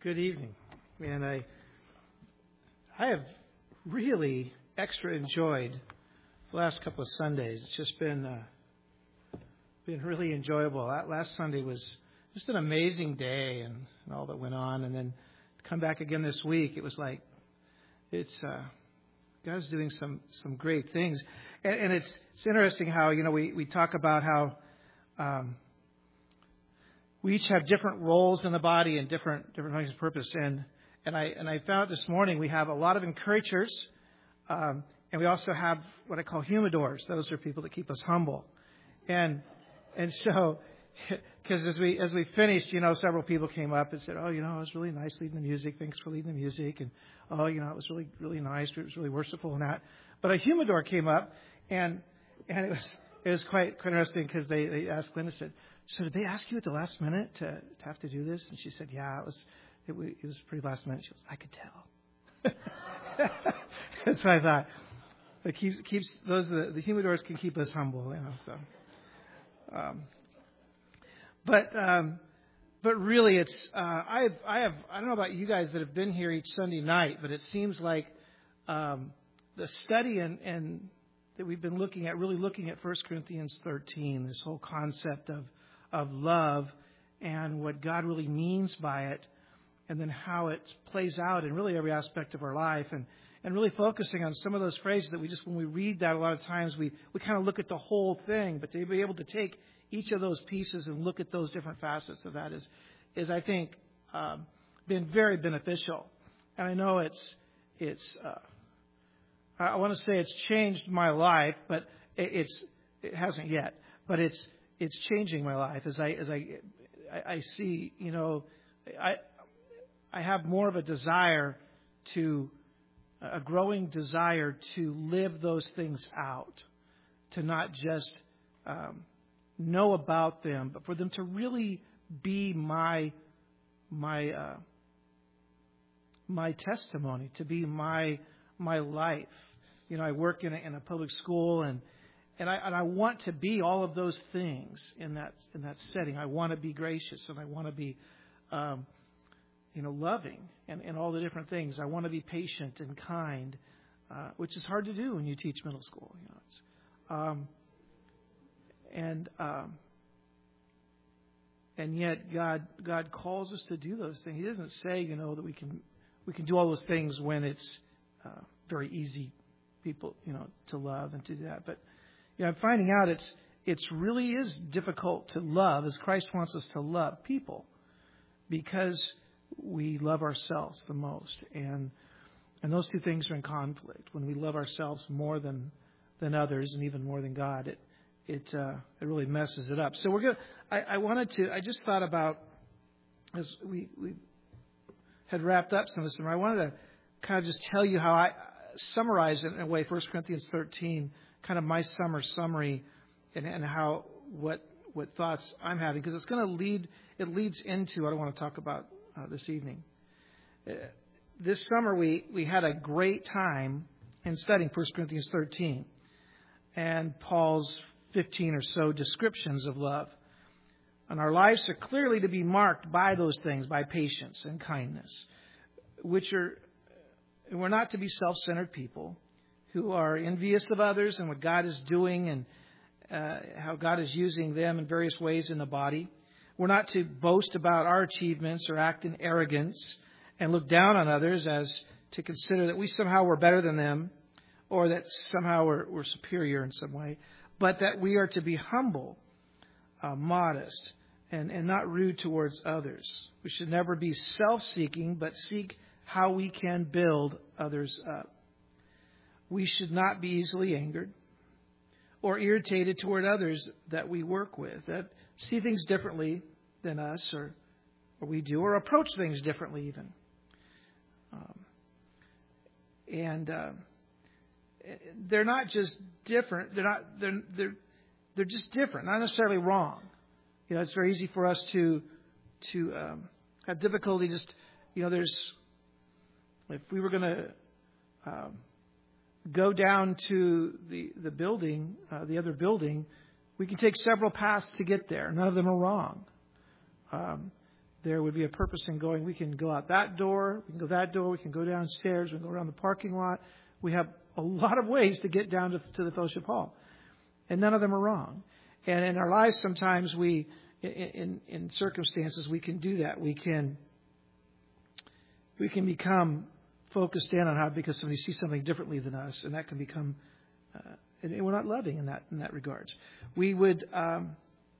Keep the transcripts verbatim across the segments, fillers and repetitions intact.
Good evening. And I I have really extra enjoyed the last couple of Sundays. It's just been uh, been really enjoyable. That last Sunday was just an amazing day and, and all that went on. And then to come back again this week, it was like it's uh, God's doing some some great things. And, and it's it's interesting how, you know, we, we talk about how um, we each have different roles in the body and different different things of purpose. And and I and I found this morning we have a lot of encouragers, um, and we also have what I call humidors. Those are people that keep us humble. And and so, because as we as we finished, you know, several people came up and said, "Oh, you know, it was really nice leading the music. Thanks for leading the music." And oh, you know, it was really really nice. It was really worshipful and that. But a humidor came up, and and it was it was quite quite interesting because they they asked Linda, said, "So did they ask you at the last minute to, to have to do this?" And she said, "Yeah, it was it, it was pretty last minute." She goes, "I could tell." That's what I thought. It keeps keeps those the, the humidors can keep us humble, you know. So, um, but um, but really, it's uh, I have I have I don't know about you guys that have been here each Sunday night, but it seems like um, the study and and that we've been looking at, really looking at First Corinthians thirteen, this whole concept of of love and what God really means by it, and then how it plays out in really every aspect of our life, and, and really focusing on some of those phrases that we just, when we read that, a lot of times we, we kind of look at the whole thing, but to be able to take each of those pieces and look at those different facets of that is, is I think, um, been very beneficial. And I know it's, it's, uh, I want to say it's changed my life, but it, it's, it hasn't yet, but it's, it's changing my life as I, as I, I, I see, you know, I, I have more of a desire to, a growing desire to live those things out, to not just um, know about them, but for them to really be my, my, uh, my testimony, to be my, my life. You know, I work in a, in a public school, and and I and I want to be all of those things in that in that setting. I want to be gracious, and I want to be, um, you know, loving, and, and all the different things. I want to be patient and kind, uh, which is hard to do when you teach middle school. You know, it's, um, and um, and yet God God calls us to do those things. He doesn't say, you know, that we can we can do all those things when it's uh, very easy. People, you know, to love and to do that. But, you know, I'm finding out it's it's really is difficult to love as Christ wants us to love people, because we love ourselves the most. And and those two things are in conflict. When we love ourselves more than than others, and even more than God, it it uh, it really messes it up. So we're going I, I wanted to I just thought about, as we, we had wrapped up some of this, I wanted to kind of just tell you how I summarize it in a way, First Corinthians thirteen, kind of my summer summary, and, and how what what thoughts I'm having, because it's going to lead it leads into what I want to talk about uh, this evening. Uh, this summer we we had a great time in studying First Corinthians thirteen and Paul's fifteen or so descriptions of love, and our lives are clearly to be marked by those things, by patience and kindness, which are. And we're not to be self-centered people who are envious of others and what God is doing, and uh, how God is using them in various ways in the body. We're not to boast about our achievements or act in arrogance and look down on others as to consider that we somehow were better than them, or that somehow we're, we're superior in some way. But that we are to be humble, uh, modest, and, and not rude towards others. We should never be self-seeking, but seek how we can build others up. We should not be easily angered or irritated toward others that we work with, that see things differently than us, or, or we do, or approach things differently even. Um, and uh, they're not just different. They're not. They're they're they're just different. Not necessarily wrong. You know, it's very easy for us to to um, have difficulty. Just you know, there's. If we were going to um, go down to the the building, uh, the other building, we can take several paths to get there. None of them are wrong. Um, there would be a purpose in going. We can go out that door, we can go that door, we can go downstairs, we can go around the parking lot. We have a lot of ways to get down to, to the fellowship hall. And none of them are wrong. And in our lives, sometimes we, in, in, in circumstances, we can do that. We can, we can become focused in on how, because somebody sees something differently than us, and that can become, uh, and we're not loving in that in that regards. We would, um,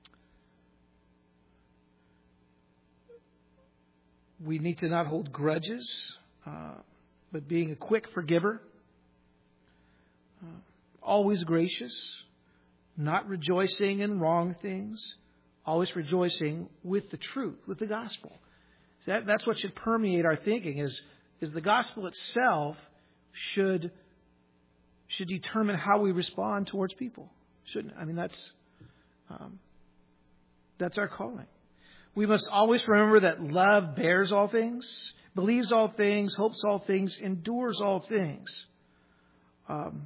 we need to not hold grudges, uh, but being a quick forgiver, uh, always gracious, not rejoicing in wrong things, always rejoicing with the truth, with the gospel. That, that's what should permeate our thinking. Is is the gospel itself should should determine how we respond towards people. Shouldn't I mean that's um, that's our calling. We must always remember that love bears all things, believes all things, hopes all things, endures all things. Um,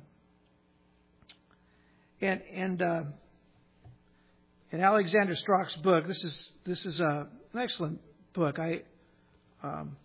and and uh, in Alexander Strock's book, this is this is a, an excellent book. I um,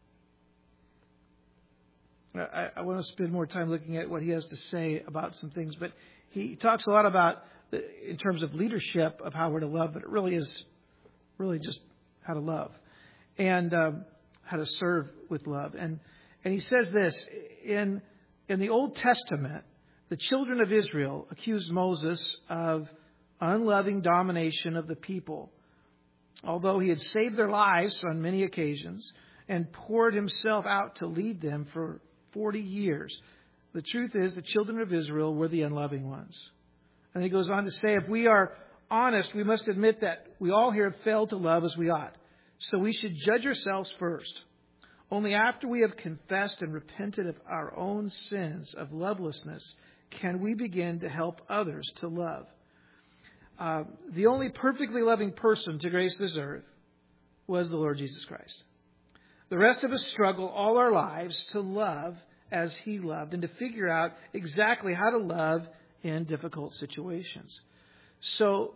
I, I want to spend more time looking at what he has to say about some things, but he talks a lot about, in terms of leadership, of how we're to love, but it really is really just how to love and um, how to serve with love. And and he says this, in in the Old Testament, the children of Israel accused Moses of unloving domination of the people, although he had saved their lives on many occasions and poured himself out to lead them for forty years. The truth is, the children of Israel were the unloving ones. And he goes on to say, if we are honest, we must admit that we all here have failed to love as we ought. So we should judge ourselves first. Only after we have confessed and repented of our own sins of lovelessness can we begin to help others to love. Uh, the only perfectly loving person to grace this earth was the Lord Jesus Christ. The rest of us struggle all our lives to love as He loved and to figure out exactly how to love in difficult situations. So,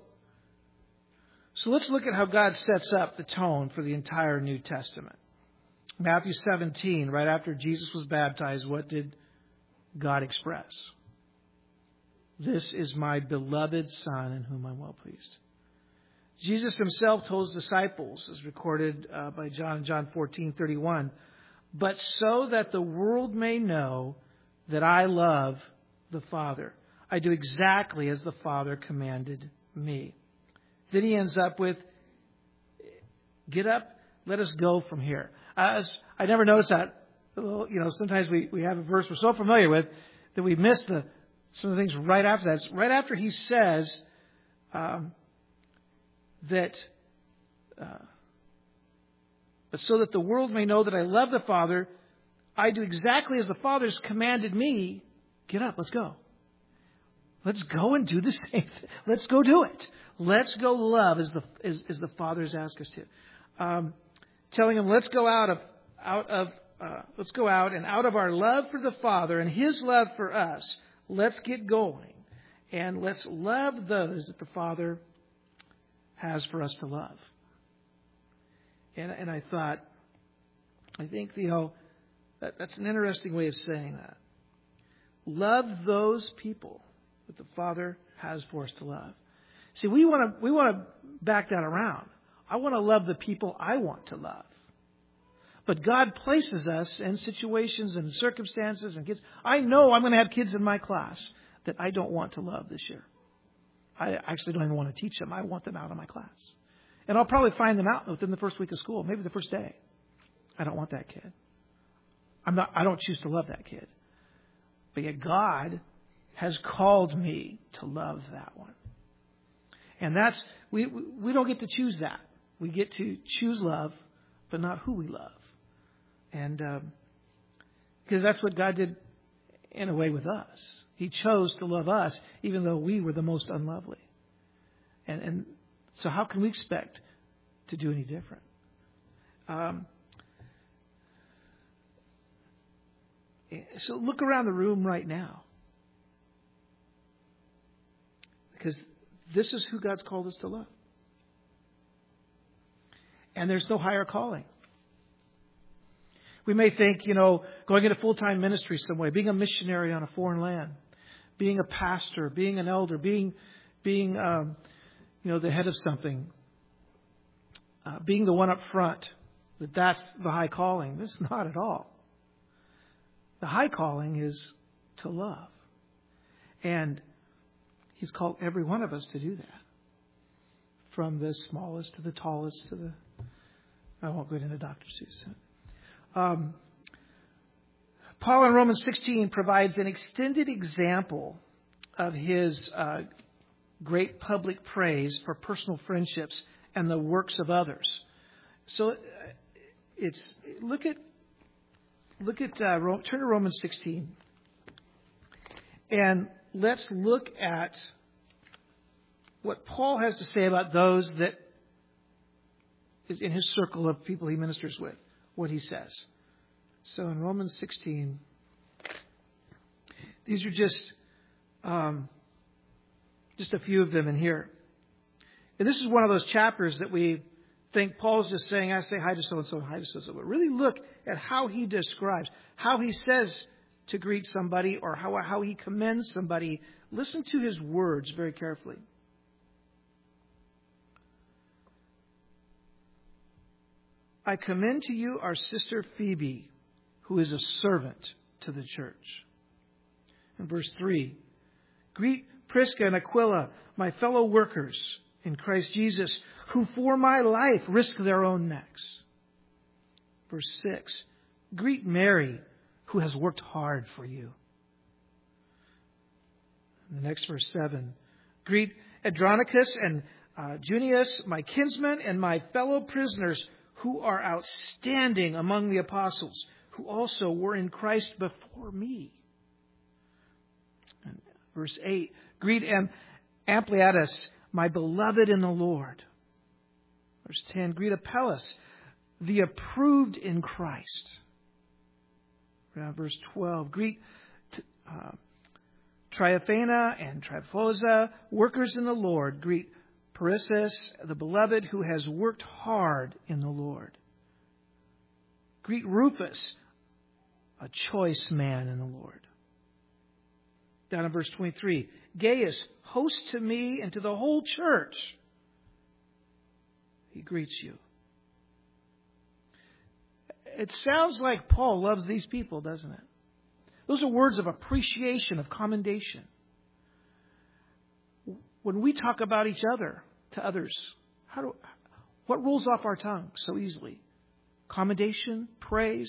so let's look at how God sets up the tone for the entire New Testament. Matthew seventeen, right after Jesus was baptized, what did God express? This is my beloved Son in whom I'm well pleased. Jesus himself told his disciples, as recorded uh, by John in John fourteen thirty-one, but so that the world may know that I love the Father. I do exactly as the Father commanded me. Then he ends up with, get up, let us go from here. Uh, I never noticed that. You know, sometimes we, we have a verse we're so familiar with that we miss the some of the things right after that. It's right after he says um, that, uh, but so that the world may know that I love the Father, I do exactly as the Father has commanded me. Get up, let's go. Let's go and do the same thing. Let's go do it. Let's go love as the as, as the Father has asked us to. Um, telling him, let's go out of out of uh, let's go out and out of our love for the Father and His love for us. Let's get going and let's love those that the Father has for us to love. And and I thought, I think you know that, that's an interesting way of saying that. Love those people that the Father has for us to love. See, we want to we want to back that around. I want to love the people I want to love. But God places us in situations and circumstances and kids. I know I'm going to have kids in my class that I don't want to love this year. I actually don't even want to teach them. I want them out of my class. And I'll probably find them out within the first week of school, maybe the first day. I don't want that kid. I'm not, I don't choose to love that kid. But yet God has called me to love that one. And that's, we, we don't get to choose that. We get to choose love, but not who we love. And um, because that's what God did in a way with us. He chose to love us, even though we were the most unlovely. And, and so how can we expect to do any different? Um, so look around the room right now. Because this is who God's called us to love. And there's no higher calling. We may think, you know, going into full-time ministry some way, being a missionary on a foreign land, being a pastor, being an elder, being, being, um, you know, the head of something, uh, being the one up front, that that's the high calling. That's not at all. The high calling is to love. And He's called every one of us to do that. From the smallest to the tallest to the... I won't go into Doctor Seuss. Um, Paul in Romans sixteen provides an extended example of his uh, great public praise for personal friendships and the works of others. So uh, it's look at look at uh, turn to Romans sixteen, and let's look at what Paul has to say about those that is in his circle of people he ministers with, what he says. So in Romans sixteen, these are just um, just a few of them in here. And this is one of those chapters that we think Paul's just saying, I say hi to so-and-so and hi to so-and-so. But really look at how he describes, how he says to greet somebody or how, how he commends somebody. Listen to his words very carefully. I commend to you our sister Phoebe, who is a servant to the church. In verse three, greet Prisca and Aquila, my fellow workers in Christ Jesus, who for my life risk their own necks. Verse six, greet Mary, who has worked hard for you. In the next verse seven, greet Andronicus and uh, Junius, my kinsmen and my fellow prisoners, who are outstanding among the apostles, who also were in Christ before me. And verse eight, greet Am- Ampliatus, my beloved in the Lord. Verse ten, greet Apelles, the approved in Christ. Now, verse twelve, greet uh, Tryphena and Tryphosa, workers in the Lord. Greet Persis, the beloved, who has worked hard in the Lord. Greet Rufus, a choice man in the Lord. Down in verse twenty-three, Gaius, host to me and to the whole church. He greets you. It sounds like Paul loves these people, doesn't it? Those are words of appreciation, of commendation. When we talk about each other to others, how do what rolls off our tongue so easily? Commendation, praise,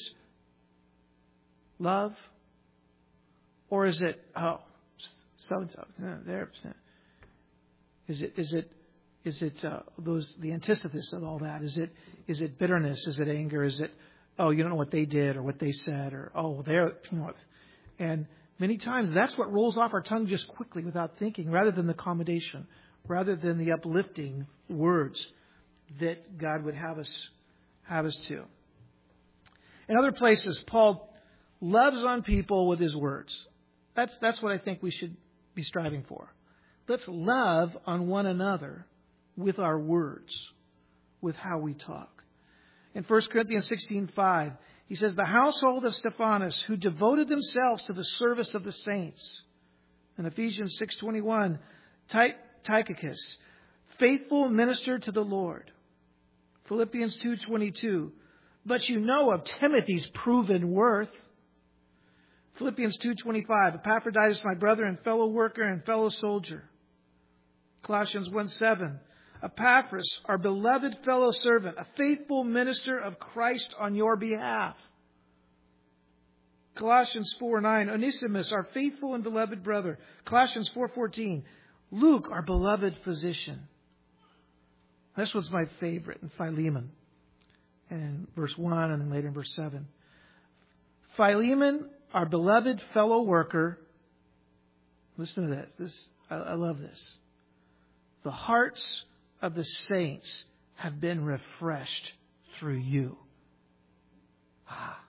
love, or is it oh so and so there? Is it is it is it uh, those the antithesis of all that? Is it is it bitterness? Is it anger? Is it oh you don't know what they did or what they said or oh they're you know and many times that's what rolls off our tongue just quickly without thinking, rather than the commendation, rather than the uplifting words that God would have us have us to. In other places, Paul loves on people with his words. That's that's what I think we should be striving for. Let's love on one another with our words, with how we talk. In First Corinthians sixteen five, he says, the household of Stephanas, who devoted themselves to the service of the saints. In Ephesians six twenty-one, Tychicus, faithful minister to the Lord. Philippians two twenty-two, but you know of Timothy's proven worth. Philippians two twenty-five, Epaphroditus, my brother and fellow worker and fellow soldier. Colossians one seven, Epaphras, our beloved fellow servant, a faithful minister of Christ on your behalf. Colossians four nine, Onesimus, our faithful and beloved brother. Colossians four fourteen, Luke, our beloved physician. This was my favorite in Philemon. And in verse one and then later in verse seven. Philemon, our beloved fellow worker. Listen to this. This I, I love this. The hearts of the saints have been refreshed through you. Ah.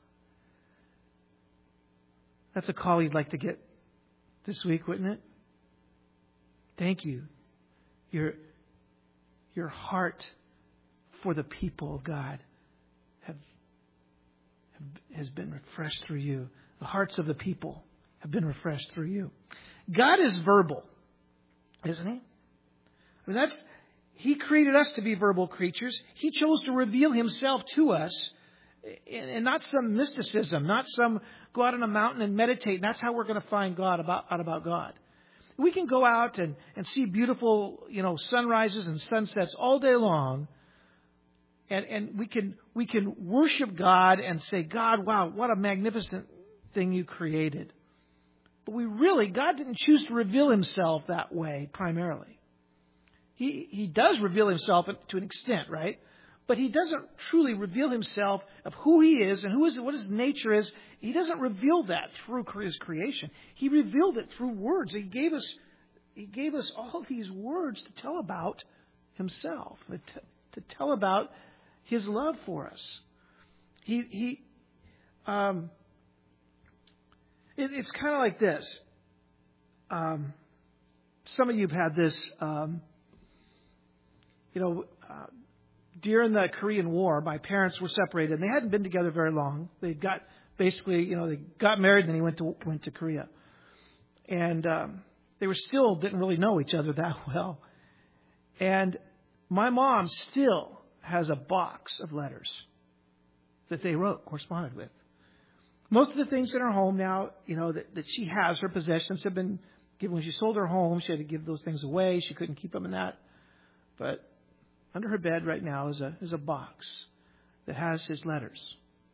That's a call you'd like to get this week, wouldn't it? Thank you. Your, your heart for the people of God have, have has been refreshed through you. The hearts of the people have been refreshed through you. God is verbal, isn't He? I mean, that's He created us to be verbal creatures. He chose to reveal Himself to us, and not some mysticism, not some go out on a mountain and meditate. And that's how we're going to find God about out about God. We can go out and, and see beautiful, you know, sunrises and sunsets all day long, and, and we can we can worship God and say, God, wow, what a magnificent thing you created. But we really, God didn't choose to reveal Himself that way primarily. He He does reveal Himself to an extent, right? But He doesn't truly reveal Himself of who He is and who is what His nature is. He doesn't reveal that through His creation. He revealed it through words. He gave us He gave us all these words to tell about Himself, to, to tell about His love for us. He He um, it, it's kind of like this. Um, some of you have had this. Um, you know. Uh, During the Korean War, my parents were separated, and they hadn't been together very long. They got basically, you know, they got married, and then he went to went to Korea, and um, they were still didn't really know each other that well. And my mom still has a box of letters that they wrote, corresponded with. Most of the things in her home now, you know, that, that she has, her possessions have been given. When she sold her home, she had to give those things away. She couldn't keep them in that, but under her bed right now is a is a box that has his letters.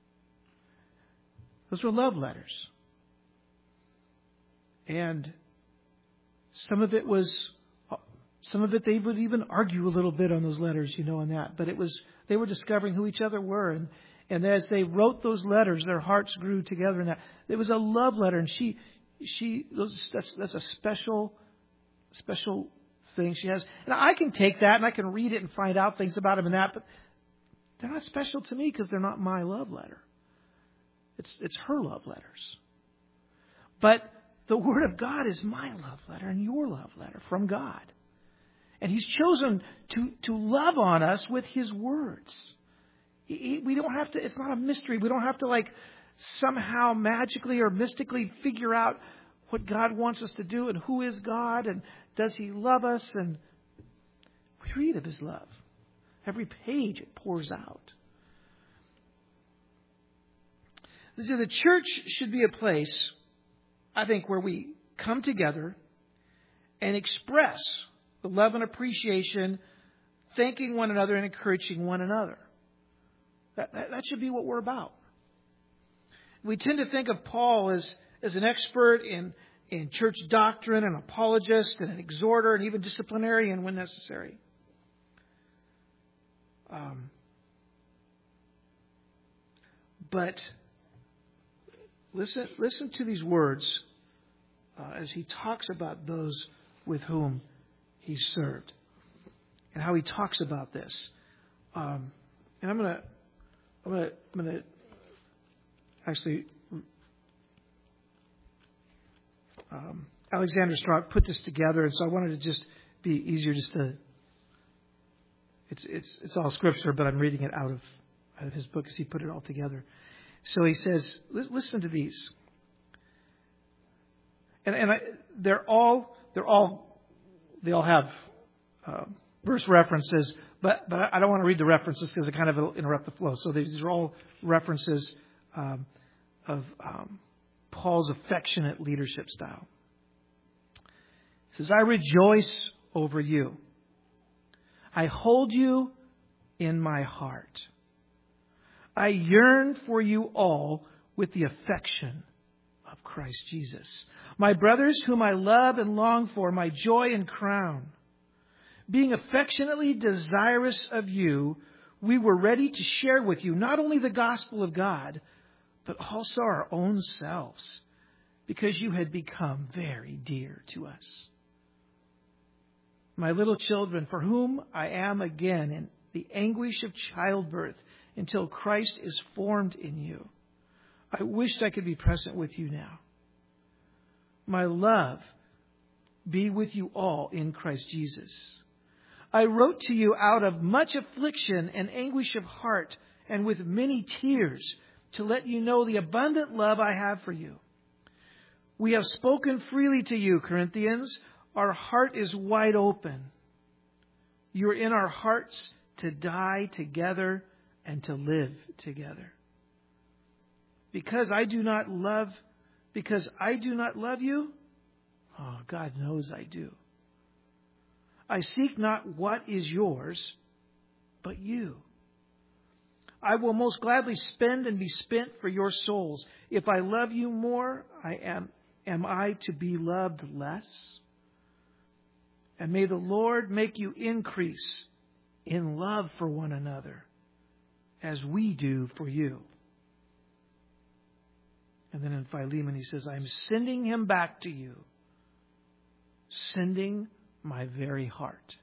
Those were love letters. And some of it was, some of it they would even argue a little bit on those letters, you know, on that. But it was, they were discovering who each other were. And, and as they wrote those letters, their hearts grew together. And that it was a love letter. And she, she, those, that's, that's a special, special thing she has. And I can take that and I can read it and find out things about him and that, but they're not special to me because they're not my love letter. It's it's her love letters. But the Word of God is my love letter and your love letter from God. And He's chosen to, to love on us with His words. He, we don't have to, it's not a mystery. We don't have to like somehow magically or mystically figure out what God wants us to do and who is God and does He love us? And we read of His love. Every page it pours out. So the church should be a place, I think, where we come together and express the love and appreciation, thanking one another and encouraging one another. That, that, that should be what we're about. We tend to think of Paul as, as an expert in, in church doctrine, an apologist, and an exhorter, and even disciplinarian when necessary. Um, but listen, listen to these words uh, as he talks about those with whom he served, and how he talks about this. Um, and I'm gonna, I'm gonna, I'm gonna actually. Um, Alexander Strauch put this together, and so I wanted to just be easier just to. It's it's it's all scripture, but I'm reading it out of out of his book as he put it all together. So he says, listen to these, and and I, they're all they're all they all have uh, verse references, but but I don't want to read the references because it kind of interrupt the flow. So these are all references um, of um, Paul's affectionate leadership style. He says, "I rejoice over you. I hold you in my heart. I yearn for you all with the affection of Christ Jesus. My brothers, whom I love and long for, my joy and crown. Being affectionately desirous of you, we were ready to share with you not only the gospel of God, but also our own selves, because you had become very dear to us. My little children, for whom I am again in the anguish of childbirth until Christ is formed in you. I wished I could be present with you now. My love be with you all in Christ Jesus. I wrote to you out of much affliction and anguish of heart and with many tears to let you know the abundant love I have for you. We have spoken freely to you, Corinthians. Our heart is wide open. You are in our hearts to die together and to live together. Because I do not love, because I do not love you, oh, God knows I do. I seek not what is yours, but you. I will most gladly spend and be spent for your souls. If I love you more, I am, am I to be loved less? And may the Lord make you increase in love for one another as we do for you. And then in Philemon he says, I am sending him back to you, sending my very heart.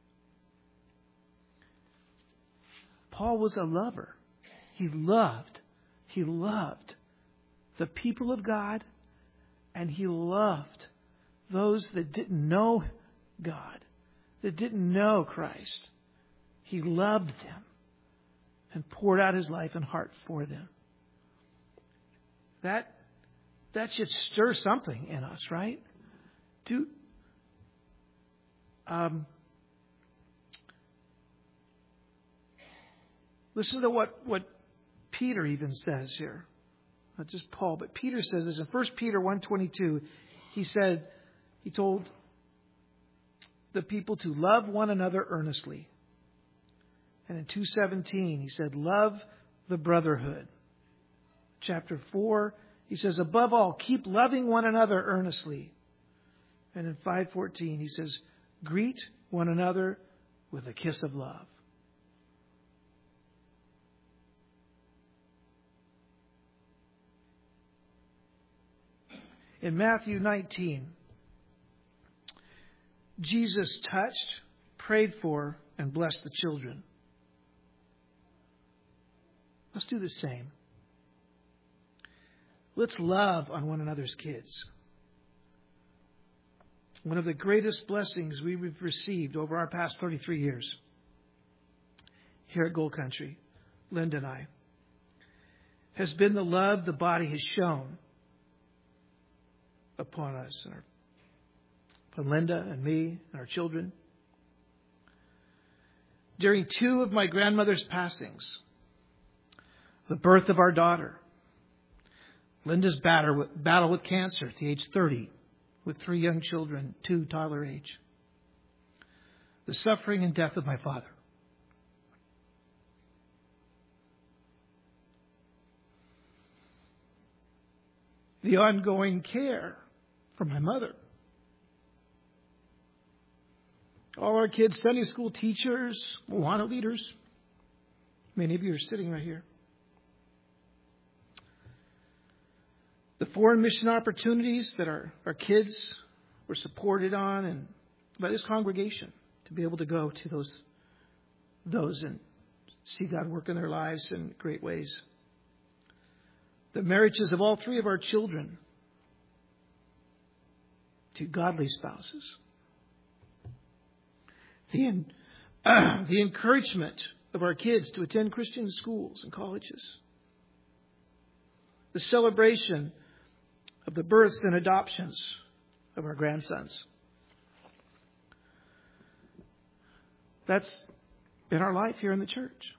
Paul was a lover. He loved, he loved the people of God, and he loved those that didn't know God, that didn't know Christ. He loved them and poured out his life and heart for them. That, that should stir something in us, right? Do, um, listen to what, what Peter even says here. Not just Paul, but Peter says this in First Peter one twenty-two. He said, he told the people to love one another earnestly. And in two seventeen, he said, love the brotherhood. Chapter four, he says, above all, keep loving one another earnestly. And in five fourteen, he says, greet one another with a kiss of love. In Matthew nineteen, Jesus touched, prayed for, and blessed the children. Let's do the same. Let's love on one another's kids. One of the greatest blessings we've received over our past thirty-three years here at Gold Country, Linda and I, has been the love the body has shown upon us, and our, upon Linda and me and our children. During two of my grandmother's passings, the birth of our daughter, Linda's battle with cancer at the age thirty, with three young children, two toddler age, the suffering and death of my father. The ongoing care for my mother. All our kids, Sunday school teachers, Moana leaders. Many of you are sitting right here. The foreign mission opportunities that our, our kids were supported on and by this congregation to be able to go to those, those and see God work in their lives in great ways. The marriages of all three of our children to godly spouses. The, uh, the encouragement of our kids to attend Christian schools and colleges. The celebration of the births and adoptions of our grandsons. That's been our life here in the church.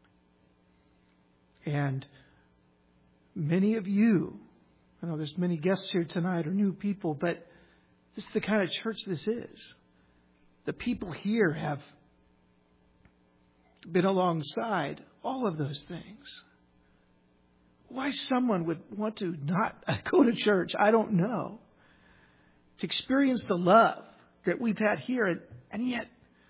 And many of you, I know there's many guests here tonight or new people, but this is the kind of church this is. The people here have been alongside all of those things. Why someone would want to not go to church, I don't know. To experience the love that we've had here, and, and yet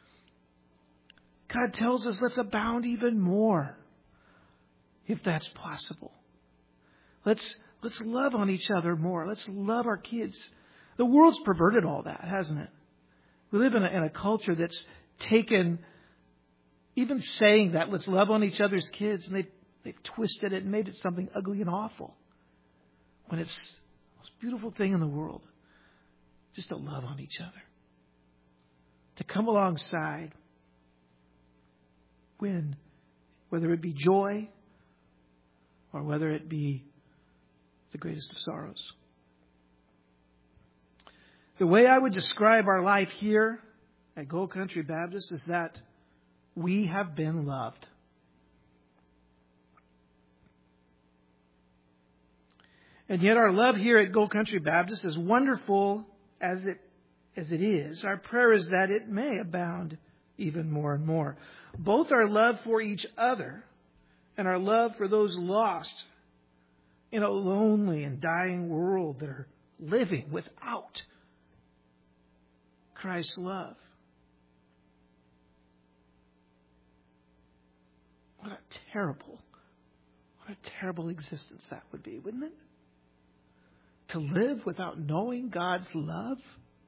God tells us let's abound even more, if that's possible. Let's let's love on each other more. Let's love our kids. The world's perverted all that, hasn't it? We live in a, in a culture that's taken, even saying that, let's love on each other's kids, and they've, they've twisted it and made it something ugly and awful. When it's the most beautiful thing in the world, just to love on each other. To come alongside win, whether it be joy or whether it be the greatest of sorrows. The way I would describe our life here at Gold Country Baptist is that we have been loved. And yet our love here at Gold Country Baptist, as wonderful as it as it is, our prayer is that it may abound even more and more. Both our love for each other and our love for those lost in a lonely and dying world that are living without Christ's love. What a terrible, what a terrible existence that would be, wouldn't it? To live without knowing God's love?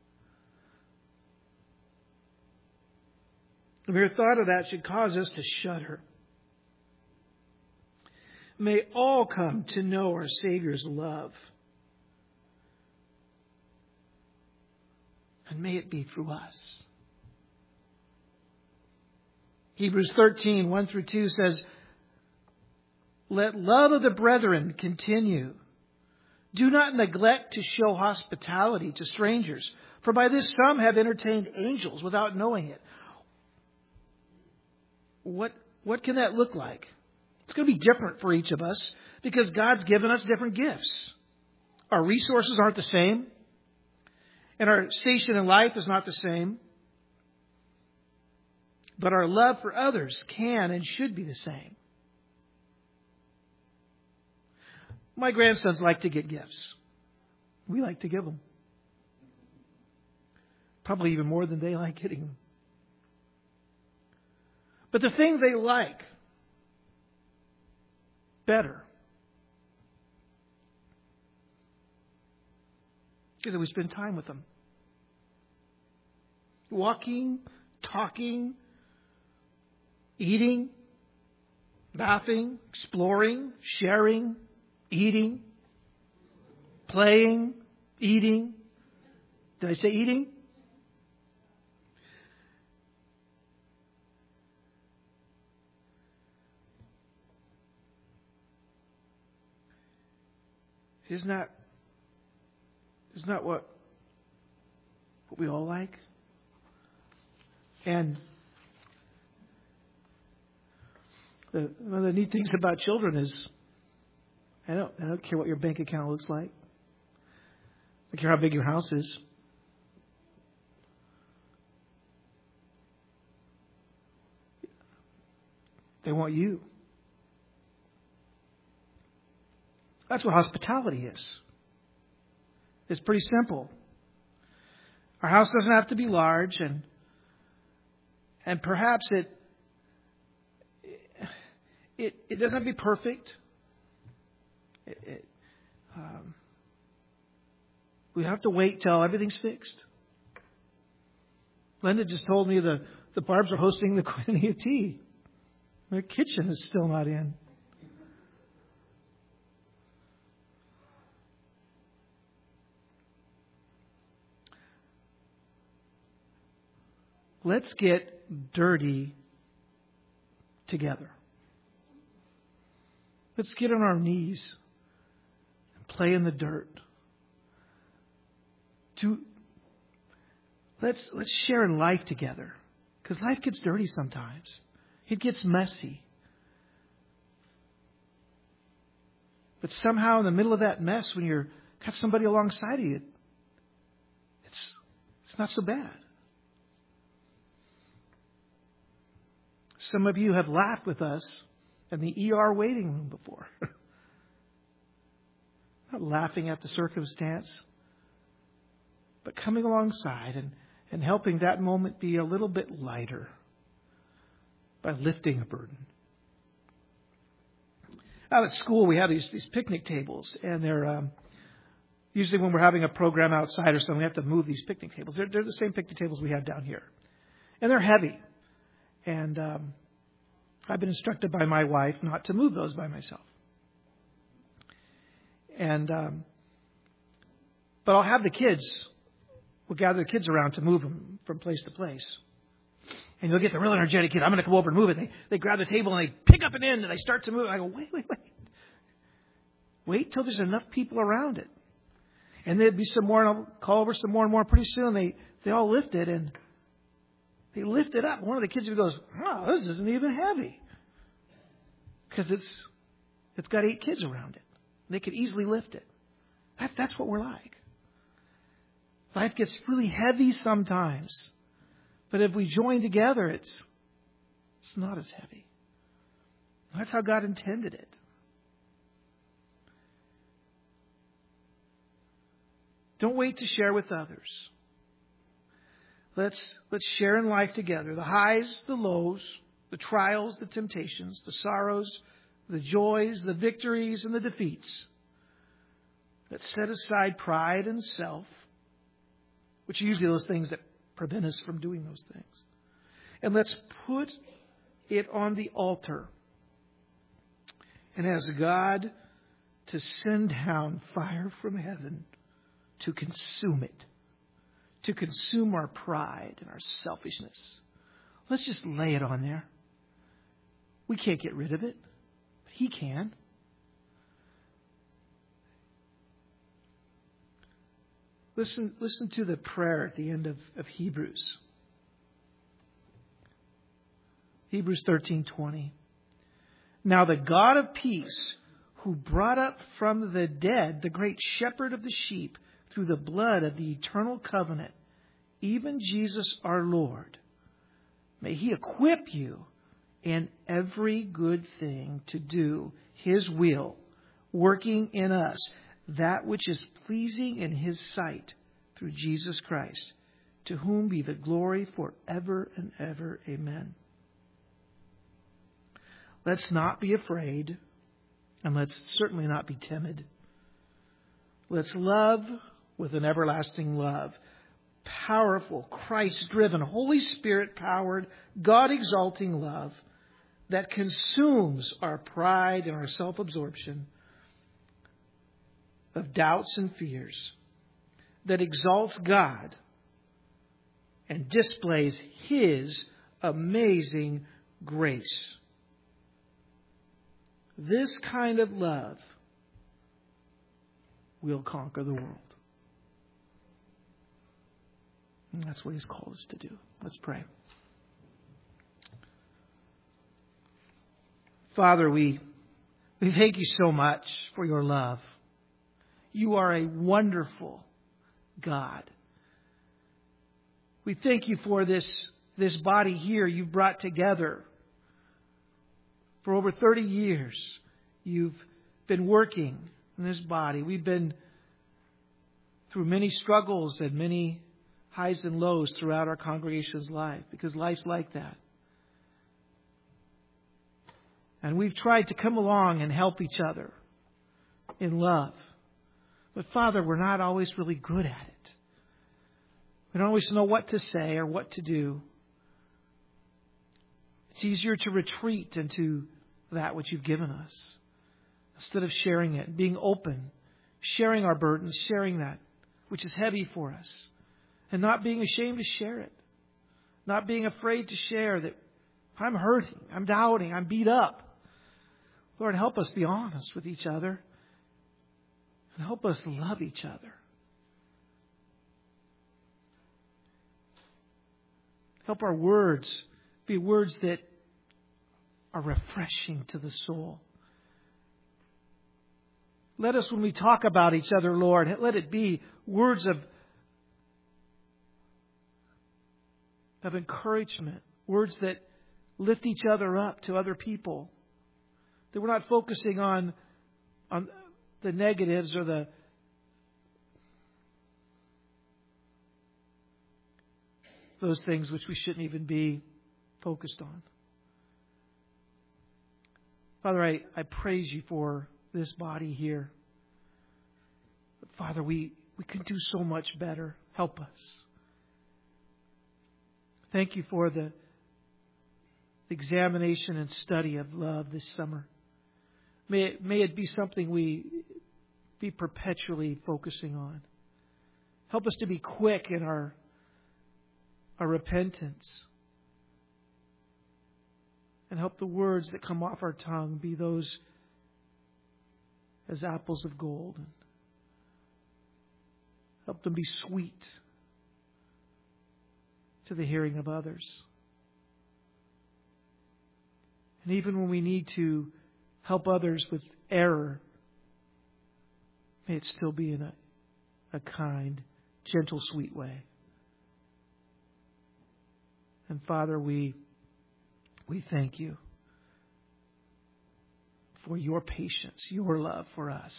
The mere thought of that should cause us to shudder. May all come to know our Savior's love. And may it be through us. Hebrews thirteen, one through two says, "Let love of the brethren continue. Do not neglect to show hospitality to strangers, for by this some have entertained angels without knowing it." What, what can that look like? It's going to be different for each of us because God's given us different gifts. Our resources aren't the same, and our station in life is not the same. But our love for others can and should be the same. My grandsons like to get gifts. We like to give them. Probably even more than they like getting them. But the thing they like better is that we spend time with them. Walking, talking, eating, laughing, exploring, sharing, eating, playing, eating. Did I say eating? Isn't that, isn't that what, what we all like? And the, one of the neat things about children is, I don't, I don't care what your bank account looks like. I don't care how big your house is. They want you. That's what hospitality is. It's pretty simple. Our house doesn't have to be large, and and perhaps it it, it doesn't have to be perfect. It, it, um, we have to wait till everything's fixed. Linda just told me the, the Barbs are hosting the Quinnia tea. Their kitchen is still not in. Let's get dirty together. Let's get on our knees and play in the dirt. To, let's, let's share in life together. Because life gets dirty sometimes. It gets messy. But somehow in the middle of that mess, when you're got somebody alongside of you, it's, it's not so bad. Some of you have laughed with us in the E R waiting room before. Not laughing at the circumstance, but coming alongside and, and helping that moment be a little bit lighter by lifting a burden. Out at school, we have these, these picnic tables, and they're um, usually when we're having a program outside or something, we have to move these picnic tables. They're, they're the same picnic tables we have down here, and they're heavy. And um, I've been instructed by my wife not to move those by myself. And um, but I'll have the kids, we'll gather the kids around to move them from place to place. And you'll get the real energetic kid. I'm going to come over and move it. They, they grab the table and they pick up an end and they start to move it. I go, wait, wait, wait. Wait till there's enough people around it. And there'd be some more, and I'll call over some more and more. Pretty soon they, they all lift it, and they lift it up. One of the kids goes, oh, this isn't even heavy. Because it's it's got eight kids around it. They could easily lift it. That, that's what we're like. Life gets really heavy sometimes. But if we join together, it's it's not as heavy. That's how God intended it. Don't wait to share with others. Let's let's share in life together. The highs, the lows, the trials, the temptations, the sorrows, the joys, the victories, and the defeats. Let's set aside pride and self, which are usually those things that prevent us from doing those things. And let's put it on the altar and ask God to send down fire from heaven to consume it, to consume our pride and our selfishness. Let's just lay it on there. We can't get rid of it, but He can. Listen, listen to the prayer at the end of, of Hebrews. Hebrews thirteen twenty. Now the God of peace, who brought up from the dead the great shepherd of the sheep through the blood of the eternal covenant, even Jesus our Lord, may He equip you in every good thing to do His will, working in us that which is pleasing in His sight through Jesus Christ, to whom be the glory forever and ever. Amen. Let's not be afraid, and let's certainly not be timid. Let's love with an everlasting love. Powerful, Christ-driven, Holy Spirit-powered, God-exalting love that consumes our pride and our self-absorption of doubts and fears, that exalts God and displays His amazing grace. This kind of love will conquer the world. And that's what He's called us to do. Let's pray. Father, we, we thank You so much for Your love. You are a wonderful God. We thank You for this, this body here You've brought together. For over thirty years, You've been working in this body. We've been through many struggles and many highs and lows throughout our congregation's life, because life's like that. And we've tried to come along and help each other in love. But Father, we're not always really good at it. We don't always know what to say or what to do. It's easier to retreat into that which You've given us instead of sharing it, being open, sharing our burdens, sharing that which is heavy for us, and not being ashamed to share it, not being afraid to share that I'm hurting, I'm doubting, I'm beat up. Lord, help us be honest with each other and help us love each other. Help our words be words that are refreshing to the soul. Let us, when we talk about each other, Lord, let it be words of, of encouragement, words that lift each other up to other people. That we're not focusing on, on the negatives or the those things which we shouldn't even be focused on. Father, I, I praise You for this body here. But Father, we, we can do so much better. Help us. Thank You for the examination and study of love this summer. May it, may it be something we be perpetually focusing on. Help us to be quick in our, our repentance. And help the words that come off our tongue be those as apples of gold. Help them be sweet to the hearing of others. And even when we need to help others with error, may it still be in a, a kind, gentle, sweet way. And Father, we we thank you for your patience, your love for us.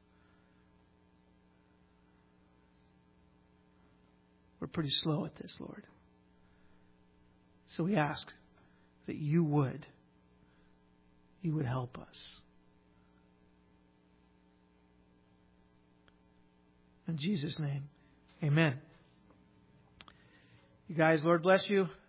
We're pretty slow at this, Lord. So we ask that you would, you would help us. In Jesus' name, amen. You guys, Lord bless you.